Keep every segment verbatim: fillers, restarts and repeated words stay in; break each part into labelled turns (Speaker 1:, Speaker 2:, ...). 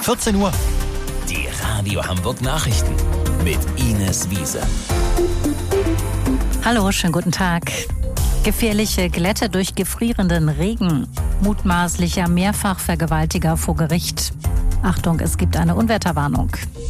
Speaker 1: vierzehn Uhr. Die Radio Hamburg Nachrichten mit Ines Wiese.
Speaker 2: Hallo, schönen guten Tag. Gefährliche Glätte durch gefrierenden Regen. Mutmaßlicher Mehrfachvergewaltiger vor Gericht. Achtung, es gibt eine Unwetterwarnung.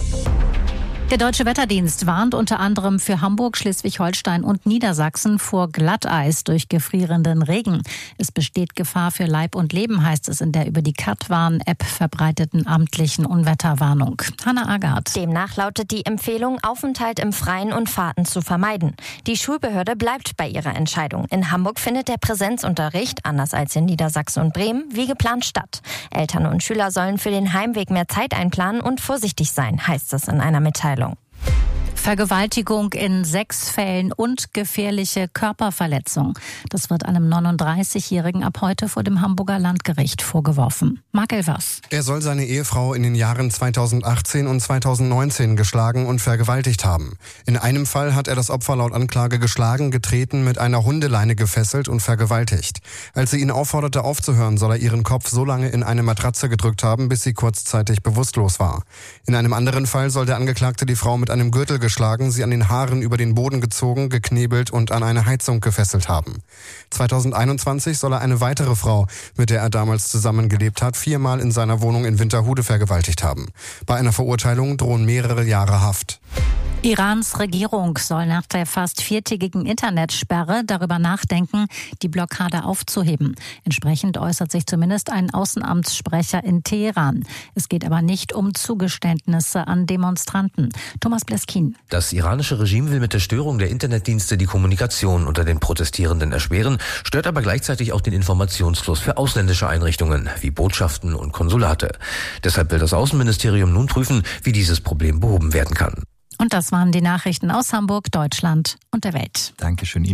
Speaker 2: Der Deutsche Wetterdienst warnt unter anderem für Hamburg, Schleswig-Holstein und Niedersachsen vor Glatteis durch gefrierenden Regen. Es besteht Gefahr für Leib und Leben, heißt es in der über die Katwarn-App verbreiteten amtlichen Unwetterwarnung. Hanna Agard.
Speaker 3: Demnach lautet die Empfehlung, Aufenthalt im Freien und Fahrten zu vermeiden. Die Schulbehörde bleibt bei ihrer Entscheidung. In Hamburg findet der Präsenzunterricht, anders als in Niedersachsen und Bremen, wie geplant statt. Eltern und Schüler sollen für den Heimweg mehr Zeit einplanen und vorsichtig sein, heißt es in einer Mitteilung.
Speaker 2: Vergewaltigung in sechs Fällen und gefährliche Körperverletzung. Das wird einem neununddreißigjährigen ab heute vor dem Hamburger Landgericht vorgeworfen. Marc Elvers.
Speaker 4: Er soll seine Ehefrau in den Jahren zweitausendachtzehn und zweitausendneunzehn geschlagen und vergewaltigt haben. In einem Fall hat er das Opfer laut Anklage geschlagen, getreten, mit einer Hundeleine gefesselt und vergewaltigt. Als sie ihn aufforderte aufzuhören, soll er ihren Kopf so lange in eine Matratze gedrückt haben, bis sie kurzzeitig bewusstlos war. In einem anderen Fall soll der Angeklagte die Frau mit einem Gürtel geschlagen, sie an den Haaren über den Boden gezogen, geknebelt und an eine Heizung gefesselt haben. zweitausendeinundzwanzig soll er eine weitere Frau, mit der er damals zusammengelebt hat, viermal in seiner Wohnung in Winterhude vergewaltigt haben. Bei einer Verurteilung drohen mehrere Jahre Haft.
Speaker 2: Irans Regierung soll nach der fast viertägigen Internetsperre darüber nachdenken, die Blockade aufzuheben. Entsprechend äußert sich zumindest ein Außenamtssprecher in Teheran. Es geht aber nicht um Zugeständnisse an Demonstranten. Thomas Bleskin.
Speaker 5: Das iranische Regime will mit der Störung der Internetdienste die Kommunikation unter den Protestierenden erschweren, stört aber gleichzeitig auch den Informationsfluss für ausländische Einrichtungen wie Botschaften und Konsulate. Deshalb will das Außenministerium nun prüfen, wie dieses Problem behoben werden kann.
Speaker 2: Und das waren die Nachrichten aus Hamburg, Deutschland und der Welt.
Speaker 6: Dankeschön Ihnen.